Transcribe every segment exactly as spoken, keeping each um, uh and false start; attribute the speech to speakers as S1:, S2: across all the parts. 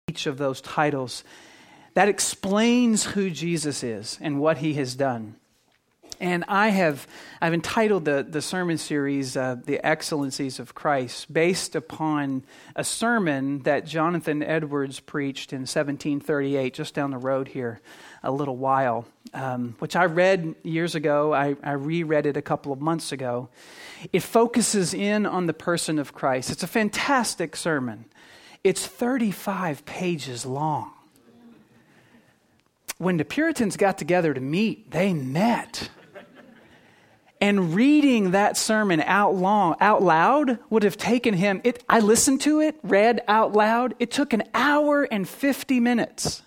S1: each of those titles that explains who Jesus is and what he has done. And I have I've entitled the, the sermon series, uh, The Excellencies of Christ, based upon a sermon that Jonathan Edwards preached in seventeen thirty-eight, just down the road here a little while, um, which I read years ago. I, I reread it a couple of months ago. It focuses in on the person of Christ. It's a fantastic sermon. It's thirty-five pages long. When the Puritans got together to meet, they met. And reading that sermon out long, out loud would have taken him, it, I listened to it, read out loud. It took an hour and fifty minutes.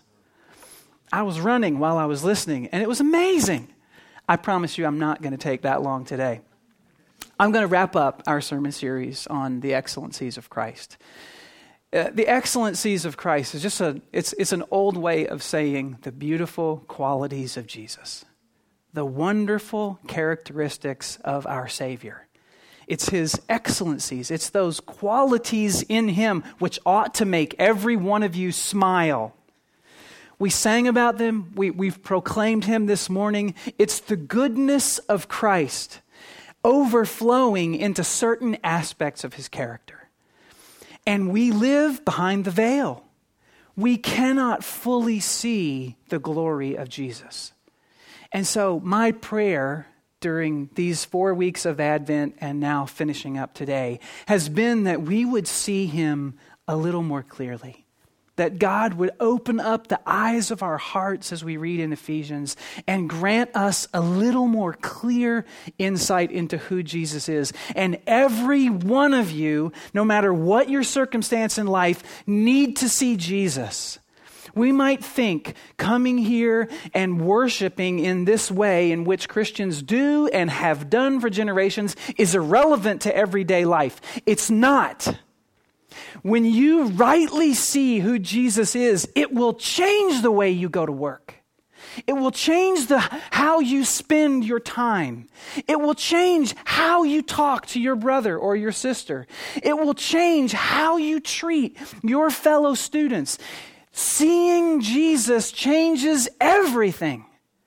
S1: I was running while I was listening, and it was amazing. I promise you I'm not going to take that long today. I'm going to wrap up our sermon series on the excellencies of Christ. Uh, the excellencies of Christ is just a, it's, it's an old way of saying the beautiful qualities of Jesus. The wonderful characteristics of our Savior. It's his excellencies. It's those qualities in him which ought to make every one of you smile. We sang about them. We, we've proclaimed him this morning. It's the goodness of Christ overflowing into certain aspects of his character. And we live behind the veil. We cannot fully see the glory of Jesus. And so my prayer during these four weeks of Advent and now finishing up today has been that we would see him a little more clearly. That God would open up the eyes of our hearts as we read in Ephesians and grant us a little more clear insight into who Jesus is. And every one of you, no matter what your circumstance in life, need to see Jesus. We might think coming here and worshiping in this way in which Christians do and have done for generations is irrelevant to everyday life. It's not. When you rightly see who Jesus is, it will change the way you go to work. It will change the how you spend your time. It will change how you talk to your brother or your sister. It will change how you treat your fellow students. Seeing Jesus changes everything.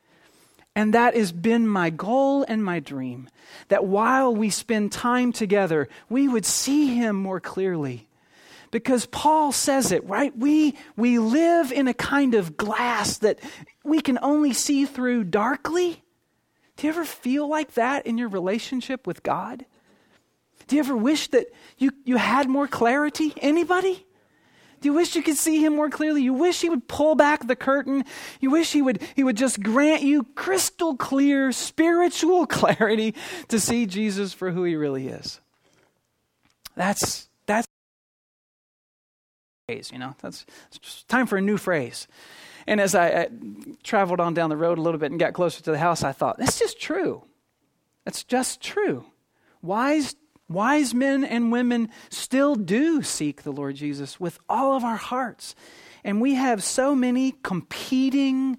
S1: And that has been my goal and my dream, that while we spend time together, we would see him more clearly. Because Paul says it, right? We, we live in a kind of glass that we can only see through darkly. Do you ever feel like that in your relationship with God? Do you ever wish that you, you had more clarity? Anybody? Do you wish you could see him more clearly? You wish he would pull back the curtain? You wish he would he would just grant you crystal clear spiritual clarity to see Jesus for who he really is? That's that's phrase, you know. That's it's just time for a new phrase. And as I, I traveled on down the road a little bit and got closer to the house, I thought, that's just true. That's just true. Wise Wise men and women still do seek the Lord Jesus with all of our hearts. And we have so many competing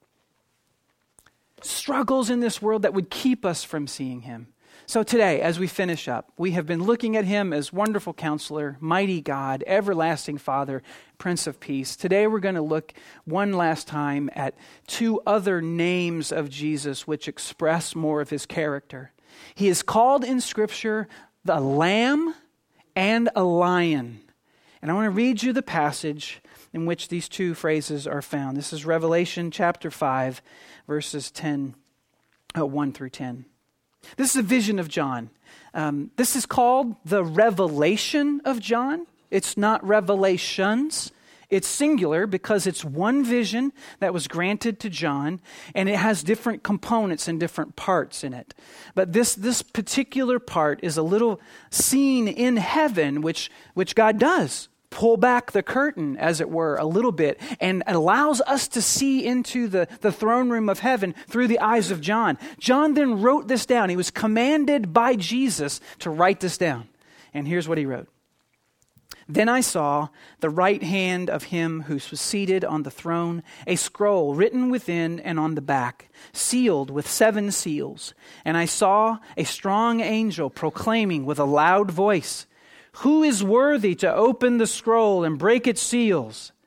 S1: struggles in this world that would keep us from seeing him. So today, as we finish up, we have been looking at him as wonderful counselor, mighty God, everlasting Father, Prince of Peace. Today we're going to look one last time at two other names of Jesus which express more of his character. He is called in Scripture the Lamb and a Lion. And I want to read you the passage in which these two phrases are found. This is Revelation chapter five, verses ten, uh, one through ten. This is a vision of John. Um, this is called the Revelation of John. It's not Revelations. It's singular because it's one vision that was granted to John, and it has different components and different parts in it. But this, this particular part is a little scene in heaven, which, which God does pull back the curtain, as it were, a little bit, and allows us to see into the, the throne room of heaven through the eyes of John. John then wrote this down. He was commanded by Jesus to write this down. And here's what he wrote. Then I saw the right hand of him who was seated on the throne, a scroll written within and on the back, sealed with seven seals. And I saw a strong angel proclaiming with a loud voice, "Who is worthy to open the scroll and break its seals?"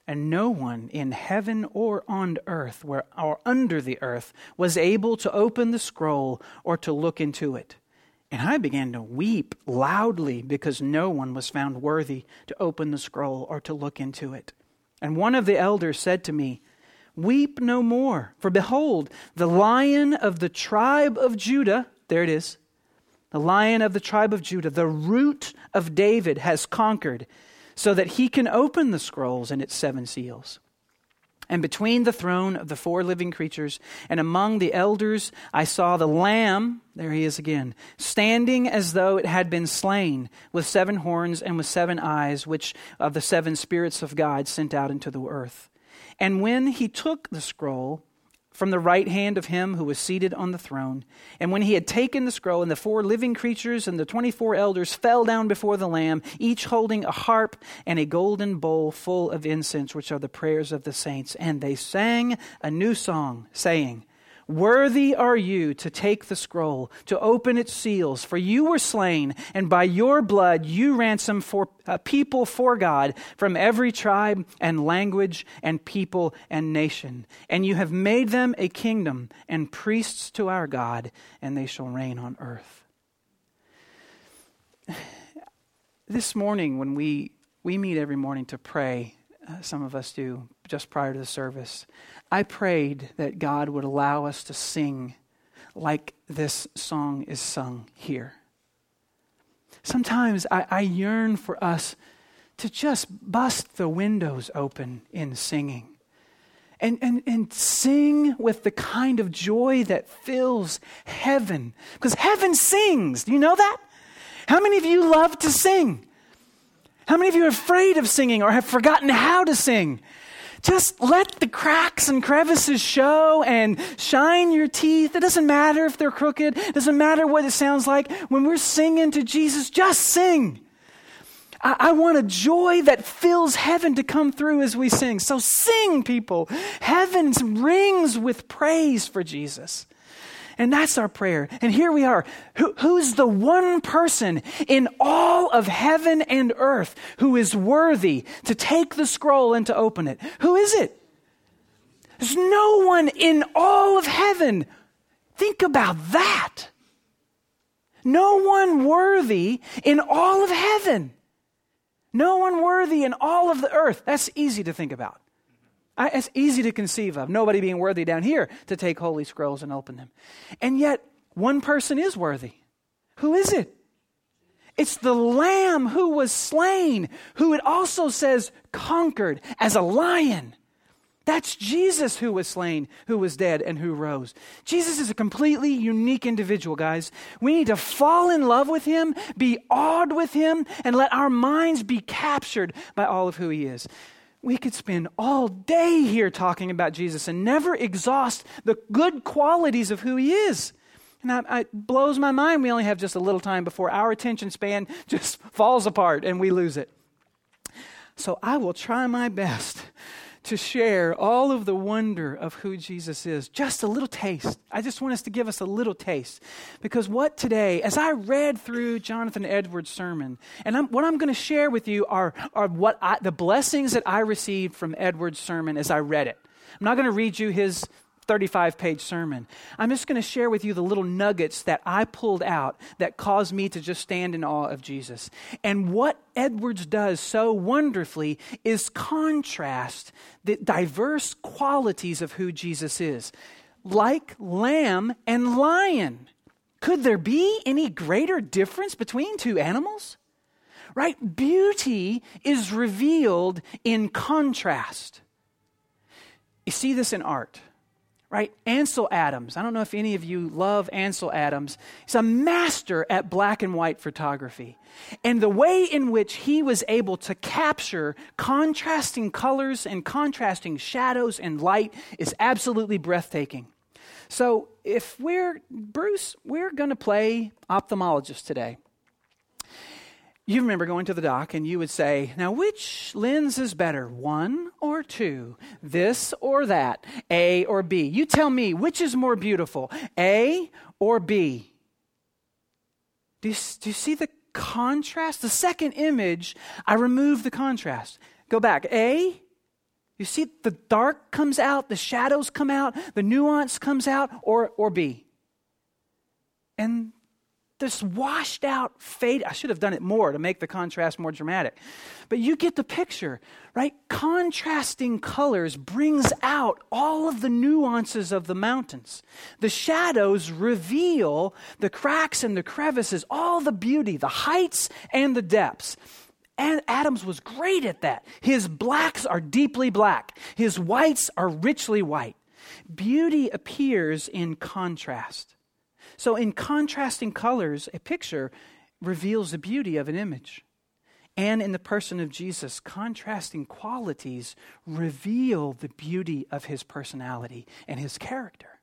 S1: And no one in heaven or on earth where, or under the earth was able to open the scroll or to look into it. And I began to weep loudly because no one was found worthy to open the scroll or to look into it. And one of the elders said to me, "Weep no more, for behold, the Lion of the tribe of Judah," there it is, "the Lion of the tribe of Judah, the Root of David, has conquered, so that he can open the scrolls and its seven seals. And between the throne of the four living creatures and among the elders, I saw the Lamb," there he is again, "standing as though it had been slain, with seven horns and with seven eyes, which of the seven spirits of God sent out into the earth. And when he took the scroll from the right hand of him who was seated on the throne, and when he had taken the scroll, and the four living creatures and the twenty-four elders fell down before the Lamb, each holding a harp and a golden bowl full of incense, which are the prayers of the saints. And they sang a new song, saying, 'Worthy are you to take the scroll, to open its seals, for you were slain, and by your blood you ransomed for a people for God from every tribe and language and people and nation. And you have made them a kingdom and priests to our God, and they shall reign on earth.'" This morning, when we, we meet every morning to pray, uh, some of us do, just prior to the service, I prayed that God would allow us to sing like this song is sung here. Sometimes I, I yearn for us to just bust the windows open in singing and, and, and sing with the kind of joy that fills heaven. Because heaven sings. Do you know that? How many of you love to sing? How many of you are afraid of singing or have forgotten how to sing? Just let the cracks and crevices show and shine your teeth. It doesn't matter if they're crooked. It doesn't matter what it sounds like. When we're singing to Jesus, just sing. I, I want a joy that fills heaven to come through as we sing. So sing, people. Heaven rings with praise for Jesus. And that's our prayer. And here we are. Who, who's the one person in all of heaven and earth who is worthy to take the scroll and to open it? Who is it? There's no one in all of heaven. Think about that. No one worthy in all of heaven. No one worthy in all of the earth. That's easy to think about. I, it's easy to conceive of. Nobody being worthy down here to take holy scrolls and open them. And yet, one person is worthy. Who is it? It's the Lamb who was slain, who it also says conquered as a lion. That's Jesus who was slain, who was dead, and who rose. Jesus is a completely unique individual, guys. We need to fall in love with him, be awed with him, and let our minds be captured by all of who he is. We could spend all day here talking about Jesus and never exhaust the good qualities of who he is. And I, it blows my mind we only have just a little time before our attention span just falls apart and we lose it. So I will try my best to share all of the wonder of who Jesus is. Just a little taste. I just want us to give us a little taste. Because what today, as I read through Jonathan Edwards' sermon, and I'm, what I'm going to share with you are, are what I, the blessings that I received from Edwards' sermon as I read it. I'm not going to read you his thirty-five page sermon. I'm just going to share with you the little nuggets that I pulled out that caused me to just stand in awe of Jesus. And what Edwards does so wonderfully is contrast the diverse qualities of who Jesus is. Like lamb and lion. Could there be any greater difference between two animals? Right? Beauty is revealed in contrast. You see this in art. Right? Ansel Adams. I don't know if any of you love Ansel Adams. He's a master at black and white photography. And the way in which he was able to capture contrasting colors and contrasting shadows and light is absolutely breathtaking. So if we're, Bruce, we're going to play ophthalmologist today. You remember going to the doc and you would say, now which lens is better, one or two, this or that, A or B? You tell me, which is more beautiful, A or B? Do you, do you see the contrast? The second image, I removed the contrast. Go back, A, You see, the dark comes out, the shadows come out, the nuance comes out, or, or B. And this washed out fade. I should have done it more to make the contrast more dramatic. But you get the picture, right? Contrasting colors brings out all of the nuances of the mountains. The shadows reveal the cracks and the crevices, all the beauty, the heights and the depths. And Adams was great at that. His blacks are deeply black. His whites are richly white. Beauty appears in contrast. So in contrasting colors, a picture reveals the beauty of an image. And in the person of Jesus, contrasting qualities reveal the beauty of his personality and his character.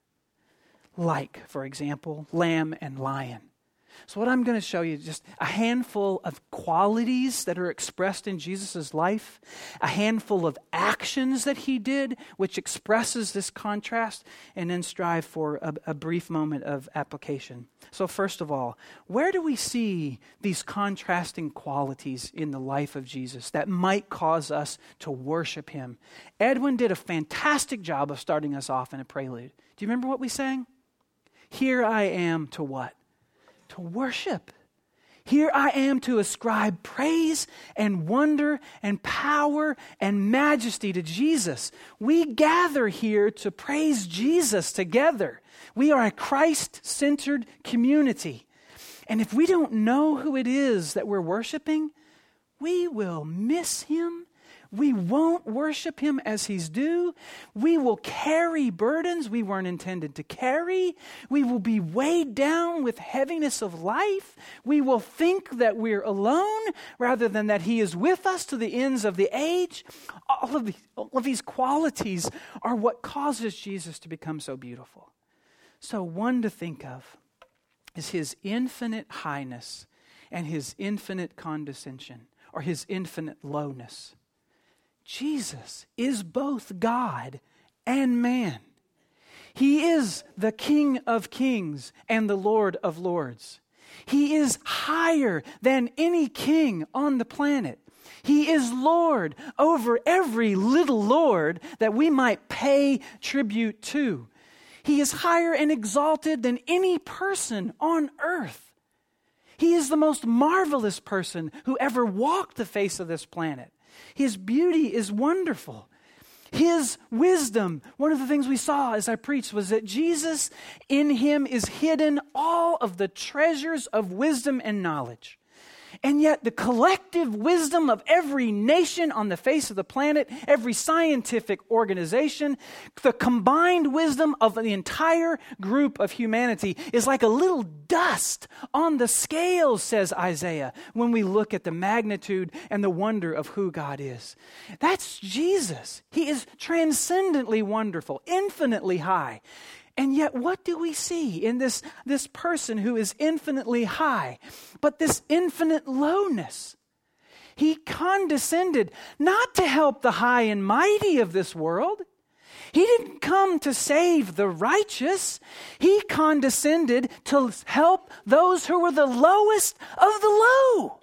S1: Like, for example, lamb and lion. So what I'm going to show you is just a handful of qualities that are expressed in Jesus' life, a handful of actions that he did, which expresses this contrast, and then strive for a, a brief moment of application. So first of all, where do we see these contrasting qualities in the life of Jesus that might cause us to worship him? Edwin did a fantastic job of starting us off in a prelude. Do you remember what we sang? Here I am to what? To worship. Here I am to ascribe praise and wonder and power and majesty to Jesus. We gather here to praise Jesus together. We are a Christ-centered community. And if we don't know who it is that we're worshiping, we will miss him. We won't worship him as he's due. We will carry burdens we weren't intended to carry. We will be weighed down with heaviness of life. We will think that we're alone rather than that he is with us to the ends of the age. All of, the, all of these qualities are what causes Jesus to become so beautiful. So one to think of is his infinite highness and his infinite condescension, or his infinite lowness. Jesus is both God and man. He is the King of kings and the Lord of lords. He is higher than any king on the planet. He is Lord over every little lord that we might pay tribute to. He is higher and exalted than any person on earth. He is the most marvelous person who ever walked the face of this planet. His beauty is wonderful. His wisdom, one of the things we saw as I preached was that Jesus, in him is hidden all of the treasures of wisdom and knowledge. And yet the collective wisdom of every nation on the face of the planet, every scientific organization, the combined wisdom of the entire group of humanity is like a little dust on the scales, says Isaiah, when we look at the magnitude and the wonder of who God is. That's Jesus. He is transcendently wonderful, infinitely high. And yet what do we see in this, this person who is infinitely high, but this infinite lowness? He condescended not to help the high and mighty of this world. He didn't come to save the righteous. He condescended to help those who were the lowest of the low.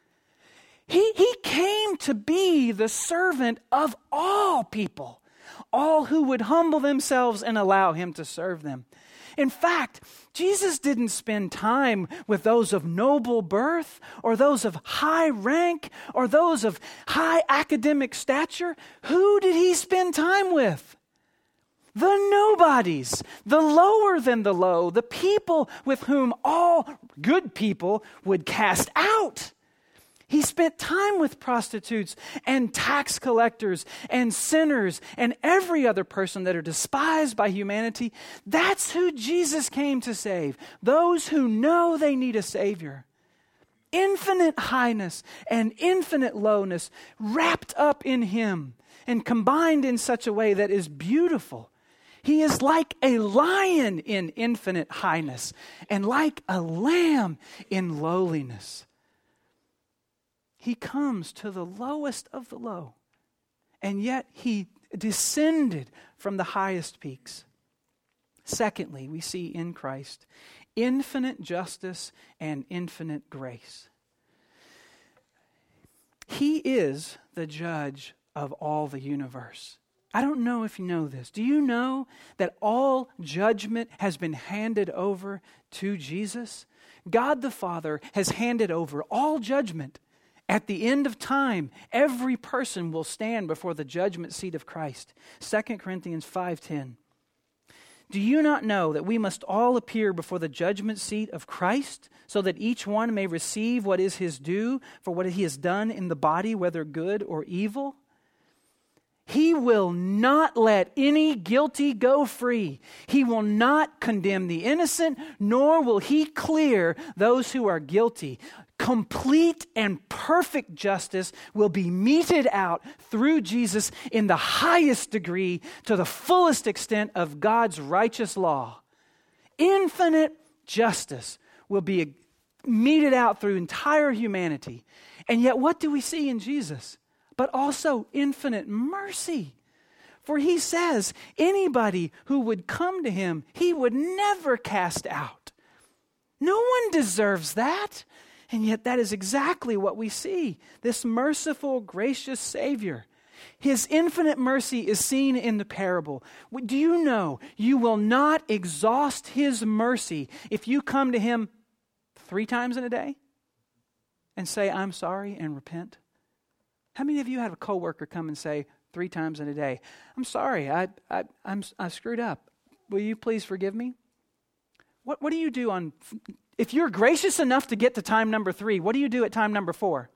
S1: He, he came to be the servant of all people. All who would humble themselves and allow him to serve them. In fact, Jesus didn't spend time with those of noble birth or those of high rank or those of high academic stature. Who did he spend time with? The nobodies, the lower than the low, the people with whom all good people would cast out. He spent time with prostitutes and tax collectors and sinners and every other person that are despised by humanity. That's who Jesus came to save. Those who know they need a Savior. Infinite highness and infinite lowness wrapped up in him and combined in such a way that is beautiful. He is like a lion in infinite highness and like a lamb in lowliness. He comes to the lowest of the low, and yet he descended from the highest peaks. Secondly, we see in Christ infinite justice and infinite grace. He is the judge of all the universe. I don't know if you know this. Do you know that all judgment has been handed over to Jesus? God the Father has handed over all judgment. At the end of time, every person will stand before the judgment seat of Christ. Second Corinthians five ten. Do you not know that we must all appear before the judgment seat of Christ, so that each one may receive what is his due for what he has done in the body, whether good or evil? He will not let any guilty go free. He will not condemn the innocent, nor will he clear those who are guilty. Complete and perfect justice will be meted out through Jesus in the highest degree to the fullest extent of God's righteous law. Infinite justice will be meted out through entire humanity. And yet what do we see in Jesus? But also infinite mercy. For he says anybody who would come to him, he would never cast out. No one deserves that. And yet that is exactly what we see. This merciful, gracious Savior. His infinite mercy is seen in the parable. Do you know you will not exhaust his mercy if you come to him three times in a day and say, I'm sorry, and repent? How many of you have a coworker come and say three times in a day, I'm sorry, I, I, I'm, I screwed up. Will you please forgive me? What, what do you do on, if you're gracious enough to get to time number three, what do you do at time number four?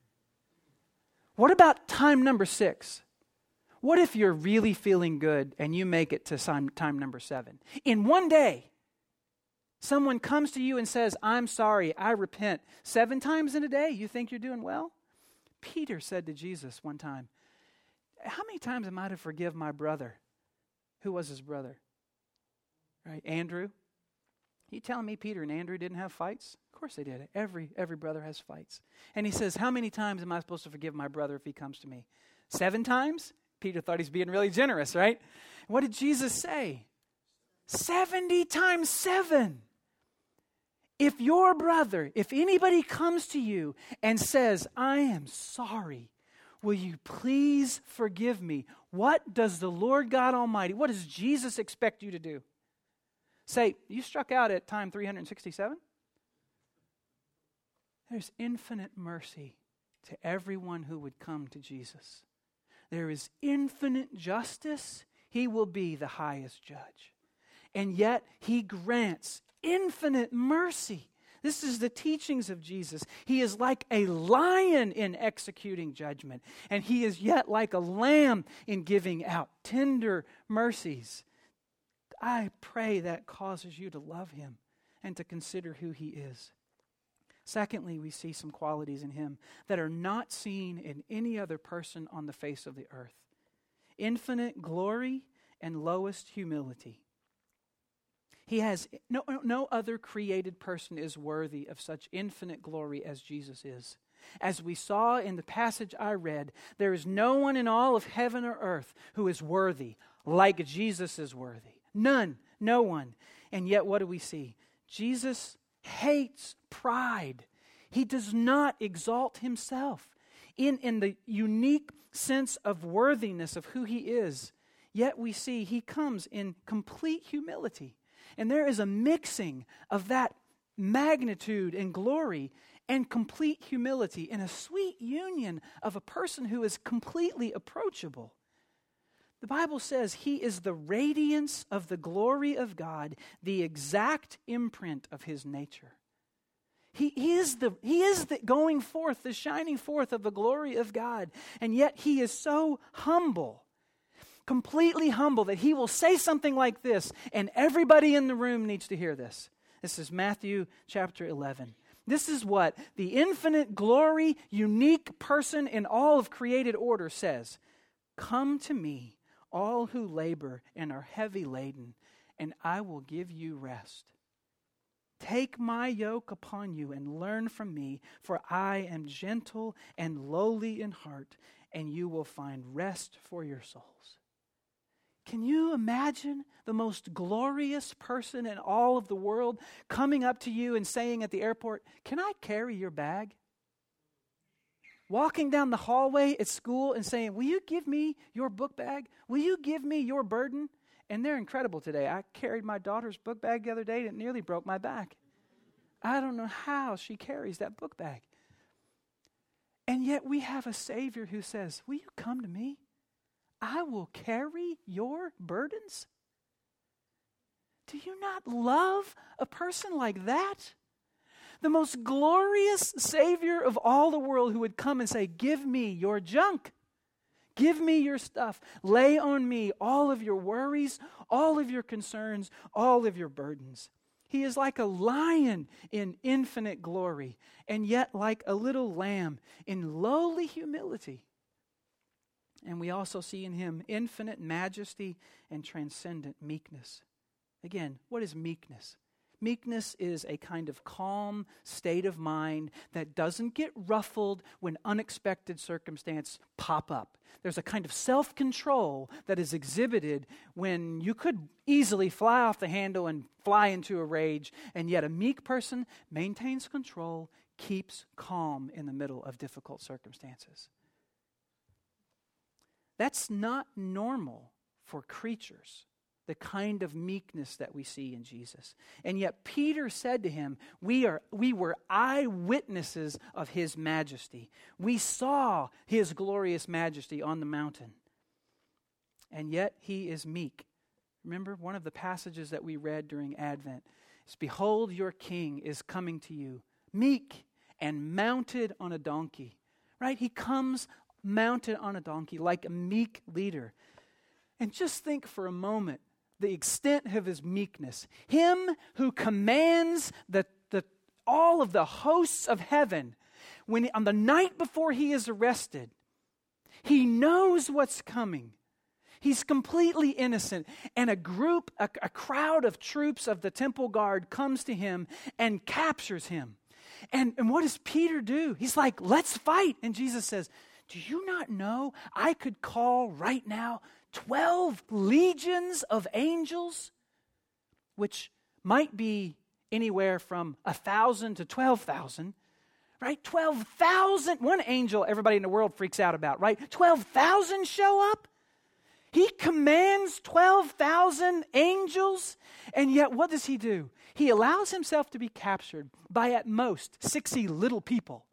S1: What about time number six? What if you're really feeling good and you make it to time, time number seven? In one day, someone comes to you and says, I'm sorry, I repent. Seven times in a day, you think you're doing well? Peter said to Jesus one time, how many times am I to forgive my brother? Who was his brother? Right, Andrew? You telling me Peter and Andrew didn't have fights? Of course they did. Every, every brother has fights. And he says, how many times am I supposed to forgive my brother if he comes to me? Seven times? Peter thought he's being really generous, right? What did Jesus say? seventy times seven. If your brother, if anybody comes to you and says, I am sorry, will you please forgive me? What does the Lord God Almighty, what does Jesus expect you to do? Say, you struck out at time three hundred sixty-seven? There's infinite mercy to everyone who would come to Jesus. There is infinite justice. He will be the highest judge. And yet he grants infinite mercy. This is the teachings of Jesus. He is like a lion in executing judgment, and he is yet like a lamb in giving out tender mercies. I pray that causes you to love him and to consider who he is. Secondly, we see some qualities in him that are not seen in any other person on the face of the earth. Infinite glory and lowest humility. He has no, no other created person is worthy of such infinite glory as Jesus is. As we saw in the passage I read, there is no one in all of heaven or earth who is worthy like Jesus is worthy. None, no one. And yet what do we see? Jesus hates pride. He does not exalt himself in, in the unique sense of worthiness of who he is. Yet we see he comes in complete humility. And there is a mixing of that magnitude and glory and complete humility in a sweet union of a person who is completely approachable. The Bible says he is the radiance of the glory of God, the exact imprint of his nature. He, he is the he is the going forth, the shining forth of the glory of God. And yet he is so humble, completely humble, that he will say something like this, and everybody in the room needs to hear this. This is Matthew chapter eleven. This is what the infinite glory, unique person in all of created order says. Come to me, all who labor and are heavy laden, and I will give you rest. Take my yoke upon you and learn from me, for I am gentle and lowly in heart, and you will find rest for your souls. Can you imagine the most glorious person in all of the world coming up to you and saying at the airport, can I carry your bag? walking down the hallway at school and saying, will you give me your book bag? Will you give me your burden? And they're incredible today. I carried my daughter's book bag the other day and it nearly broke my back. I don't know how she carries that book bag. And yet we have a Savior who says, will you come to me? I will carry your burdens. Do you not love a person like that? The most glorious Savior of all the world who would come and say, give me your junk. Give me your stuff. Lay on me all of your worries, all of your concerns, all of your burdens. He is like a lion in infinite glory, and yet like a little lamb in lowly humility. And we also see in him infinite majesty and transcendent meekness. Again, what is meekness? Meekness is a kind of calm state of mind that doesn't get ruffled when unexpected circumstances pop up. There's a kind of self-control that is exhibited when you could easily fly off the handle and fly into a rage, and yet a meek person maintains control, keeps calm in the middle of difficult circumstances. That's not normal for creatures, the kind of meekness that we see in Jesus. And yet Peter said to him, we are we were eyewitnesses of his majesty. We saw his glorious majesty on the mountain. And yet he is meek. Remember one of the passages that we read during Advent is, behold, your king is coming to you, meek and mounted on a donkey. Right? He comes mounted on a donkey like a meek leader. And just think for a moment the extent of his meekness. Him who commands the, the, all of the hosts of heaven, when on the night before he is arrested, he knows what's coming. He's completely innocent. And a group, a, a crowd of troops of the temple guard comes to him and captures him. And, and what does Peter do? He's like, let's fight. And Jesus says, do you not know I could call right now twelve legions of angels, which might be anywhere from a thousand to twelve thousand, right? twelve thousand, one angel everybody in the world freaks out about, right? twelve thousand show up. He commands twelve thousand angels, and yet what does he do? He allows himself to be captured by at most sixty little people.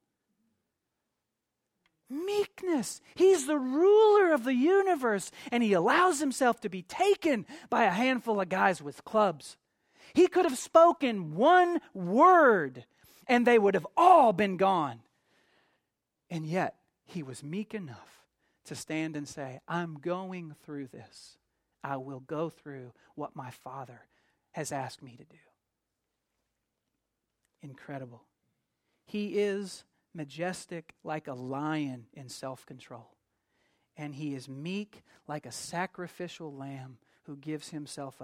S1: Meekness. He's the ruler of the universe, and he allows himself to be taken by a handful of guys with clubs. He could have spoken one word, and they would have all been gone. And yet, he was meek enough to stand and say, I'm going through this. I will go through what my Father has asked me to do. Incredible. He is majestic like a lion in self-control. And he is meek like a sacrificial lamb who gives himself up.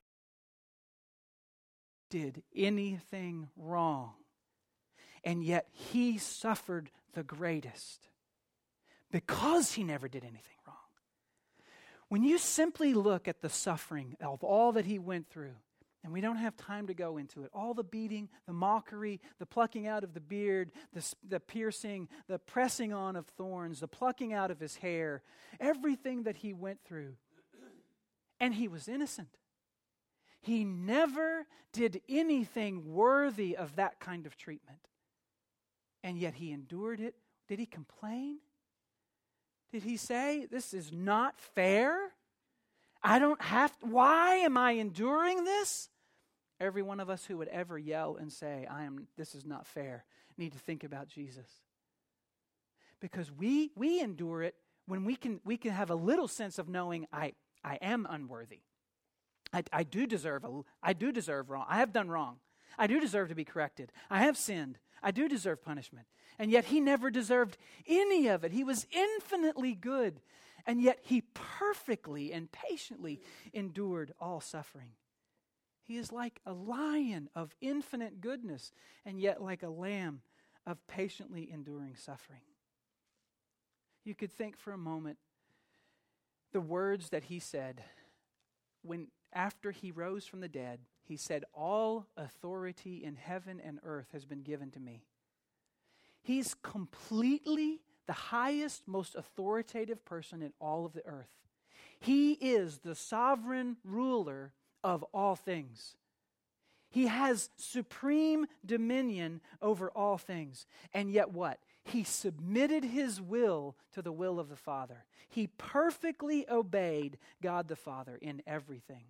S1: Did anything wrong. And yet he suffered the greatest because he never did anything wrong. When you simply look at the suffering of all that he went through, and we don't have time to go into it. All the beating, the mockery, the plucking out of the beard, the, the piercing, the pressing on of thorns, the plucking out of his hair, everything that he went through. And he was innocent. He never did anything worthy of that kind of treatment. And yet he endured it. Did he complain? Did he say, this is not fair? I don't have to, why am I enduring this? Every one of us who would ever yell and say, I am, this is not fair, need to think about Jesus. Because we we endure it when we can we can have a little sense of knowing I, I am unworthy. I, I do deserve a, I do deserve wrong. I have done wrong. I do deserve to be corrected. I have sinned. I do deserve punishment. And yet he never deserved any of it. He was infinitely good. And yet he perfectly and patiently endured all suffering. He is like a lion of infinite goodness, and yet like a lamb of patiently enduring suffering. You could think for a moment the words that he said when after he rose from the dead. He said, all authority in heaven and earth has been given to me. He's completely the highest, most authoritative person in all of the earth. He is the sovereign ruler of all things. He has supreme dominion over all things. And yet what? He submitted his will to the will of the Father. He perfectly obeyed God the Father in everything.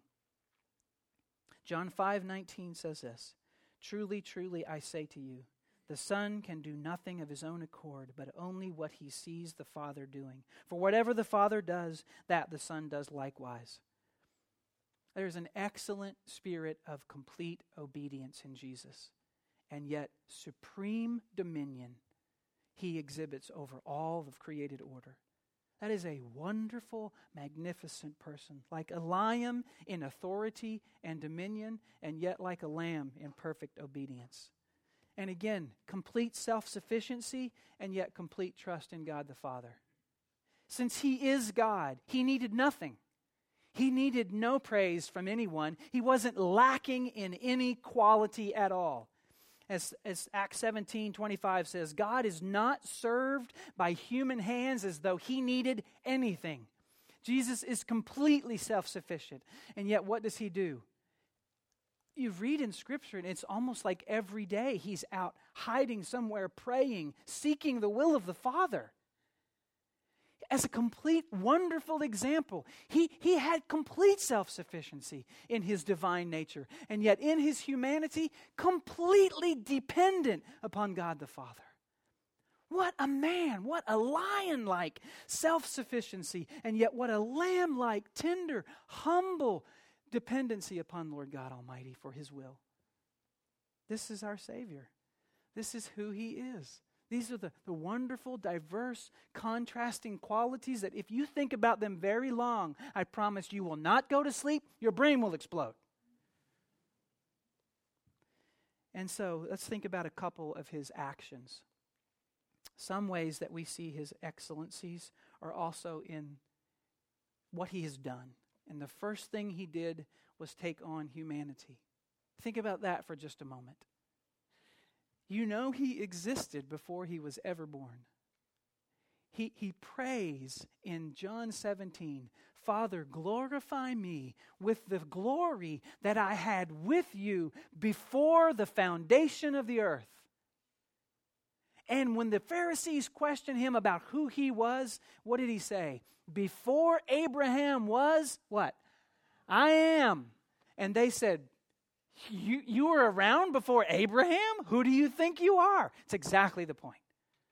S1: John five nineteen says this, "Truly, truly, I say to you, the Son can do nothing of his own accord, but only what he sees the Father doing. For whatever the Father does, that the Son does likewise." There's an excellent spirit of complete obedience in Jesus, and yet supreme dominion he exhibits over all of created order. That is a wonderful, magnificent person, like a lion in authority and dominion, and yet like a lamb in perfect obedience. And again, complete self-sufficiency, and yet complete trust in God the Father. Since he is God, he needed nothing. He needed no praise from anyone. He wasn't lacking in any quality at all. As, as Acts seventeen twenty-five says, God is not served by human hands as though he needed anything. Jesus is completely self-sufficient. And yet what does he do? You read in Scripture and it's almost like every day he's out hiding somewhere, praying, seeking the will of the Father. As a complete, wonderful example, he, he had complete self-sufficiency in his divine nature, and yet in his humanity, completely dependent upon God the Father. What a man, what a lion-like self-sufficiency, and yet what a lamb-like, tender, humble dependency upon Lord God Almighty for his will. This is our Savior. This is who he is. These are the, the wonderful, diverse, contrasting qualities that if you think about them very long, I promise you will not go to sleep, your brain will explode. And so let's think about a couple of his actions. Some ways that we see his excellencies are also in what he has done. And the first thing he did was take on humanity. Think about that for just a moment. You know he existed before he was ever born. He, he prays in John seventeen, "Father, glorify me with the glory that I had with you before the foundation of the earth." And when the Pharisees questioned him about who he was, what did he say? "Before Abraham was," what? "I am." And they said, You, you were around before Abraham? Who do you think you are? It's exactly the point.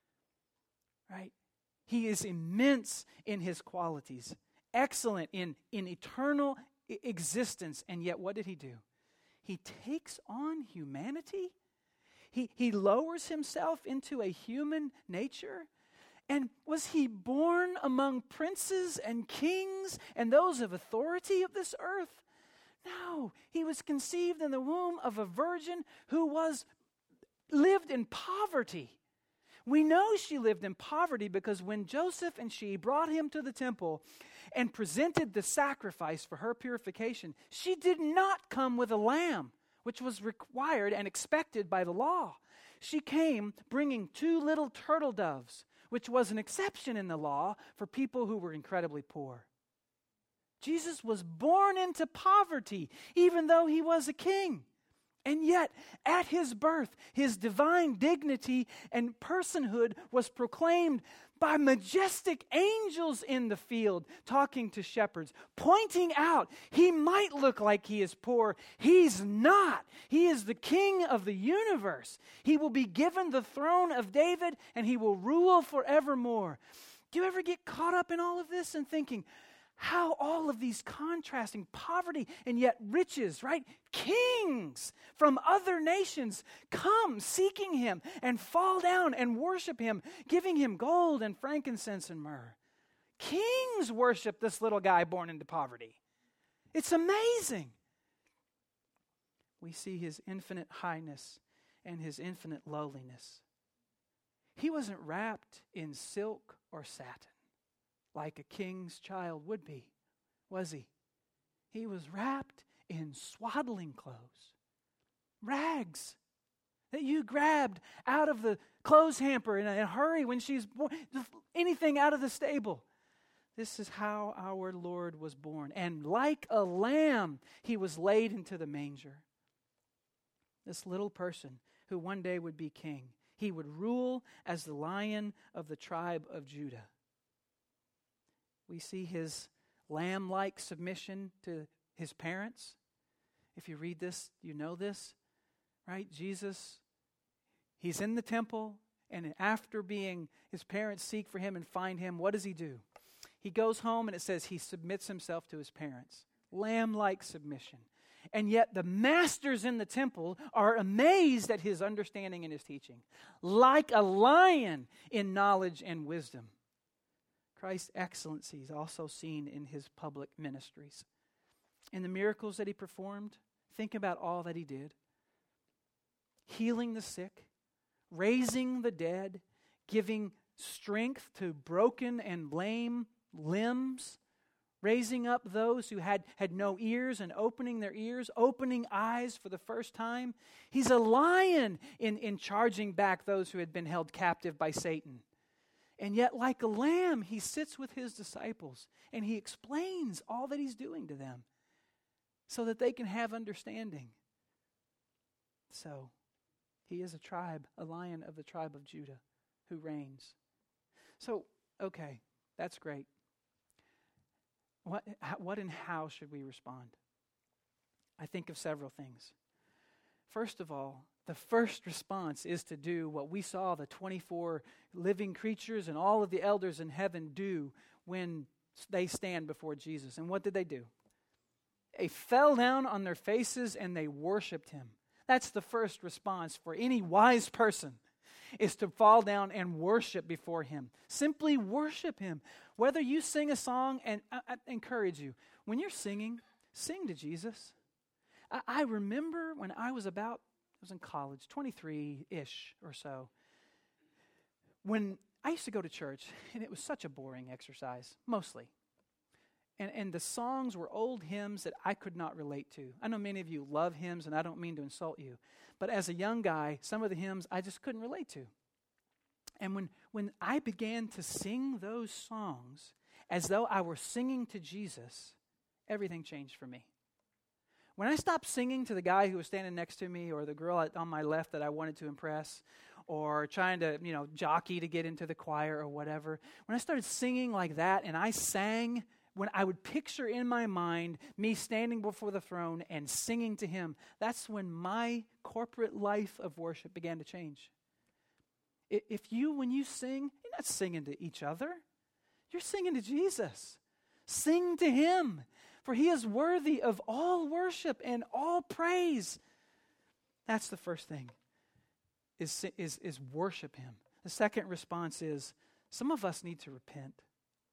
S1: Right? He is immense in his qualities, excellent in, in eternal existence, and yet what did he do? He takes on humanity. He, he lowers himself into a human nature. And was he born among princes and kings and those of authority of this earth? No, he was conceived in the womb of a virgin who was lived in poverty. We know she lived in poverty because when Joseph and she brought him to the temple and presented the sacrifice for her purification, she did not come with a lamb, which was required and expected by the law. She came bringing two little turtle doves, which was an exception in the law for people who were incredibly poor. Jesus was born into poverty, even though he was a king. And yet, at his birth, his divine dignity and personhood was proclaimed by majestic angels in the field, talking to shepherds, pointing out he might look like he is poor. He's not. He is the king of the universe. He will be given the throne of David, and he will rule forevermore. Do you ever get caught up in all of this and thinking, how all of these contrasting poverty and yet riches, right? Kings from other nations come seeking him and fall down and worship him, giving him gold and frankincense and myrrh. Kings worship this little guy born into poverty. It's amazing. We see his infinite highness and his infinite lowliness. He wasn't wrapped in silk or satin like a king's child would be, was he? He was wrapped in swaddling clothes, rags. that you grabbed out of the clothes hamper in a, in a hurry when she's born, anything out of the stable. This is how our Lord was born. And like a lamb, he was laid into the manger. This little person who one day would be king. He would rule as the Lion of the tribe of Judah. We see his lamb-like submission to his parents. If you read this, you know this, right? Jesus, he's in the temple, and after being, his parents seek for him and find him, what does he do? He goes home, and it says he submits himself to his parents. Lamb-like submission. And yet the masters in the temple are amazed at his understanding and his teaching. Like a lion in knowledge and wisdom. Christ's excellency is also seen in his public ministries. In the miracles that he performed, think about all that he did. Healing the sick, raising the dead, giving strength to broken and lame limbs, raising up those who had, had no ears and opening their ears, opening eyes for the first time. He's a lion in, in charging back those who had been held captive by Satan. And yet, like a lamb, he sits with his disciples and he explains all that he's doing to them so that they can have understanding. So, he is a tribe, a lion of the tribe of Judah who reigns. So, okay, that's great. What, what and how should we respond? I think of several things. First of all, the first response is to do what we saw the twenty-four living creatures and all of the elders in heaven do when they stand before Jesus. And what did they do? They fell down on their faces and they worshiped him. That's the first response for any wise person, is to fall down and worship before him. Simply worship him. Whether you sing a song, and I, I encourage you, when you're singing, sing to Jesus. I, I remember when I was about, I was in college, twenty-three-ish or so, when I used to go to church, and it was such a boring exercise, mostly. And, and the songs were old hymns that I could not relate to. I know many of you love hymns, and I don't mean to insult you. But as a young guy, some of the hymns I just couldn't relate to. And when, when I began to sing those songs as though I were singing to Jesus, everything changed for me. When I stopped singing to the guy who was standing next to me or the girl on my left that I wanted to impress or trying to, you know, jockey to get into the choir or whatever, when I started singing like that and I sang, when I would picture in my mind me standing before the throne and singing to him, that's when my corporate life of worship began to change. If you, when you sing, you're not singing to each other. You're singing to Jesus. Sing to him, for he is worthy of all worship and all praise. That's the first thing, is, is, is worship him. The second response is, some of us need to repent.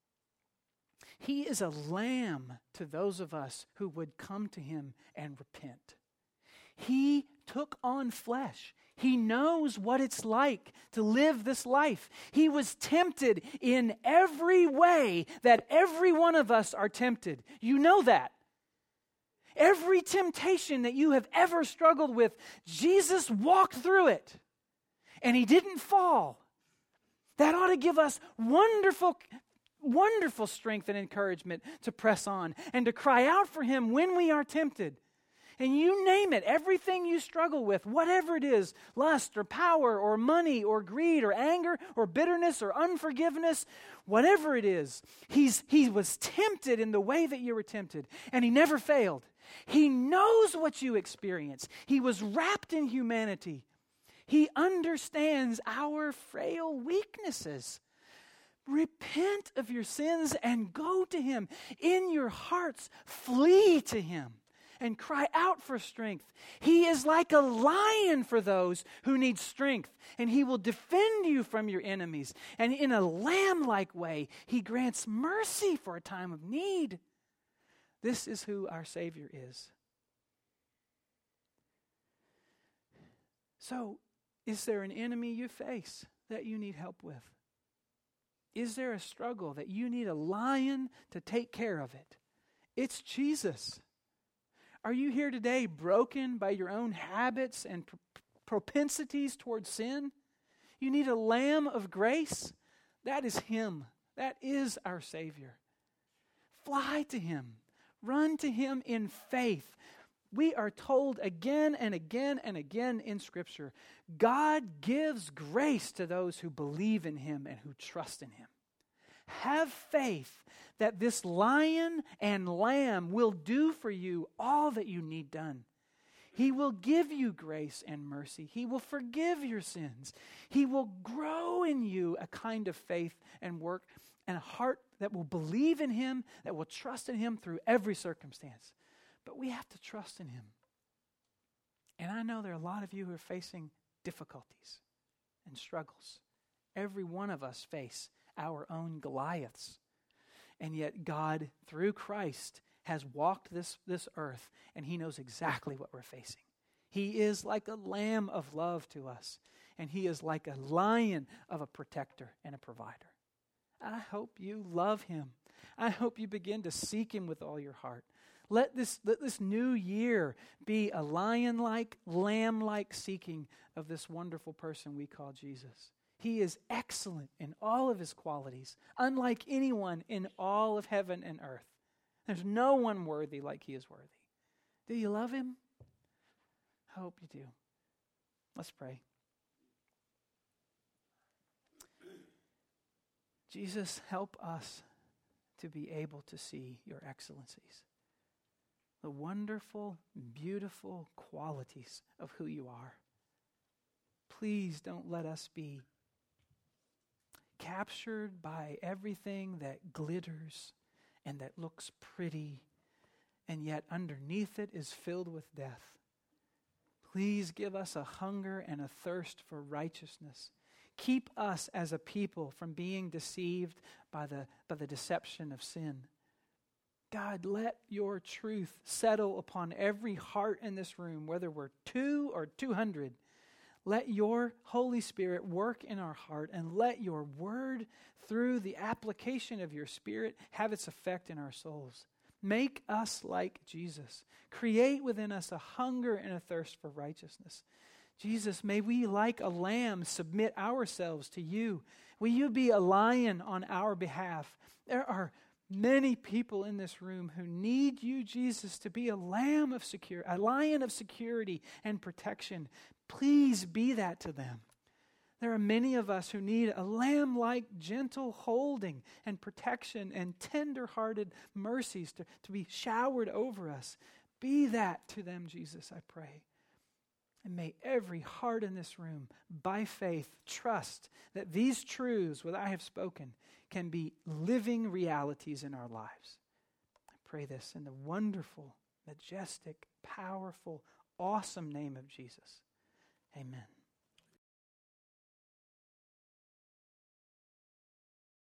S1: He is a lamb to those of us who would come to him and repent. He took on flesh. He knows what it's like to live this life. He was tempted in every way that every one of us are tempted. You know that. Every temptation that you have ever struggled with, Jesus walked through it. And he didn't fall. That ought to give us wonderful Wonderful strength and encouragement to press on and to cry out for him when we are tempted. And you name it, everything you struggle with, whatever it is, lust or power or money or greed or anger or bitterness or unforgiveness, whatever it is, he's, he was tempted in the way that you were tempted, and he never failed. He knows what you experience. He was wrapped in humanity. He understands our frail weaknesses. Repent of your sins and go to him. In your hearts, flee to him and cry out for strength. He is like a lion for those who need strength, and he will defend you from your enemies. And in a lamb-like way, he grants mercy for a time of need. This is who our Savior is. So, is there an enemy you face that you need help with? Is there a struggle that you need a lion to take care of it? It's Jesus. Are you here today broken by your own habits and pr- propensities towards sin. You need a lamb of grace. That is Him. That is our Savior. Fly to Him. Run to Him in faith. We are told again and again and again in Scripture, God gives grace to those who believe in Him and who trust in Him. Have faith that this lion and lamb will do for you all that you need done. He will give you grace and mercy. He will forgive your sins. He will grow in you a kind of faith and work and a heart that will believe in Him, that will trust in Him through every circumstance. But we have to trust in Him. And I know there are a lot of you who are facing difficulties and struggles. Every one of us face our own Goliaths. And yet God, through Christ, has walked this, this earth, and He knows exactly what we're facing. He is like a lamb of love to us, and He is like a lion of a protector and a provider. I hope you love Him. I hope you begin to seek Him with all your heart. Let this, let this new year be a lion-like, lamb-like seeking of this wonderful person we call Jesus. He is excellent in all of His qualities, unlike anyone in all of heaven and earth. There's no one worthy like He is worthy. Do you love Him? I hope you do. Let's pray. Jesus, help us to be able to see Your excellencies, the wonderful, beautiful qualities of who You are. Please don't let us be captured by everything that glitters and that looks pretty, and yet underneath it is filled with death. Please give us a hunger and a thirst for righteousness. Keep us as a people from being deceived by the, by the deception of sin. God, let Your truth settle upon every heart in this room, whether we're two or two hundred. Let Your Holy Spirit work in our heart, and let Your word, through the application of Your Spirit, have its effect in our souls. Make us like Jesus. Create within us a hunger and a thirst for righteousness. Jesus, may we, like a lamb, submit ourselves to You. Will You be a lion on our behalf? There are many people in this room who need You, Jesus, to be a lamb of security, a lion of security and protection. Please be that to them. There are many of us who need a lamb-like gentle holding and protection and tender-hearted mercies to, to be showered over us. Be that to them, Jesus, I pray. And may every heart in this room, by faith, trust that these truths, what I have spoken, can be living realities in our lives. I pray this in the wonderful, majestic, powerful, awesome name of Jesus. Amen.